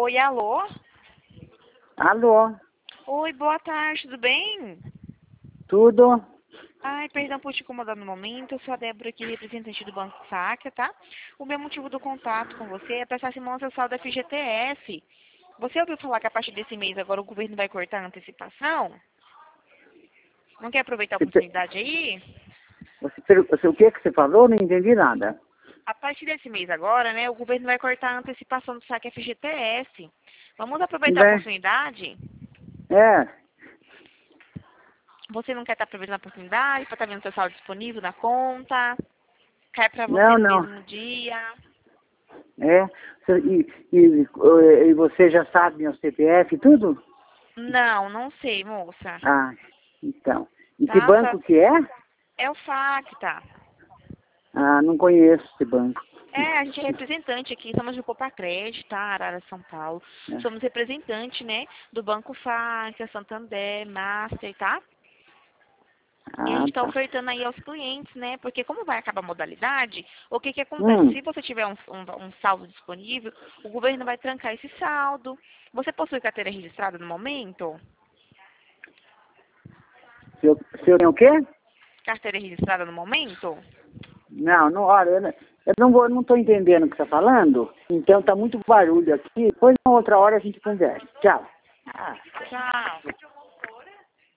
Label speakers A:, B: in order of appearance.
A: Oi, alô?
B: Alô,
A: Oi, boa tarde, tudo bem?
B: tudo?
A: Ai, perdão por te incomodar no momento, eu sou a Débora aqui, representante do Banco Sacra, tá? O meu motivo do contato com você é para satisfazer o saldo da FGTS. Você ouviu falar que a partir desse mês agora o governo vai cortar a antecipação? Não quer aproveitar a
B: Você, pe-
A: oportunidade aí?
B: o que que você falou? Não entendi nada.
A: A partir desse mês agora, né, o governo vai cortar a antecipação do saque FGTS. Vamos aproveitar a
B: Né?
A: oportunidade?
B: É,
A: Você não quer estar aproveitando a oportunidade para estar vendo seu saldo disponível na conta? Cai para você
B: não,
A: no
B: não.
A: mesmo dia?
B: É, e você já sabe meu CPF e tudo?
A: Não, não sei, moça.
B: Ah, então. E que
A: Tá? Só
B: banco que é?
A: é o Facta.
B: Ah, não conheço esse banco.
A: É, a gente é representante aqui, somos do Copa Crédito, tá? Arara, São Paulo.
B: É.
A: Somos representante, né, do Banco Facta, Santander, Master, tá? E a
B: Ah,
A: gente está
B: tá.
A: ofertando aí aos clientes, né? Porque como vai acabar a modalidade, o que que acontece?
B: Hum,
A: Se você tiver um saldo disponível, o governo vai trancar esse saldo. Você possui carteira registrada no momento?
B: se eu tenho o quê?
A: Carteira registrada no momento?
B: Não, não, olha, eu não estou entendendo o que você está falando, então tá muito barulho aqui. Depois, uma outra hora, a gente conversa. Tchau. Ah.
A: Tchau.